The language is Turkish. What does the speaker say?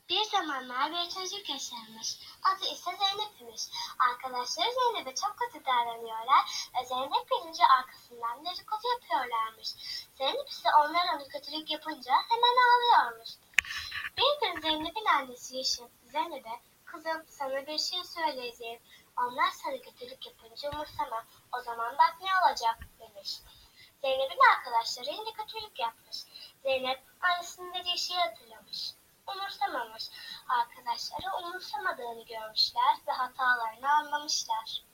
Bir zamanlar bir çocuk yaşarmış. Adı ise Zeynep'miş. Arkadaşları Zeynep'e çok kötü davranıyorlar ve Zeynep bilince arkasından dedikodu yapıyorlarmış. Zeynep ise onlar onu kötülük yapınca hemen ağlıyormuş. Bir gün Zeynep'in annesi Yeşim Zeynep'e "Kızım, sana bir şey söyleyeceğim. Onlar sana kötülük yapınca umursama. O zaman bak ne olacak," demiş. Zeynep'in arkadaşları yine kötülük yapmış. Zeynep annesinin dediği şeyi hatırlamış. Umursamamış. Arkadaşları umursamadığını görmüşler ve hatalarını anlamışlar.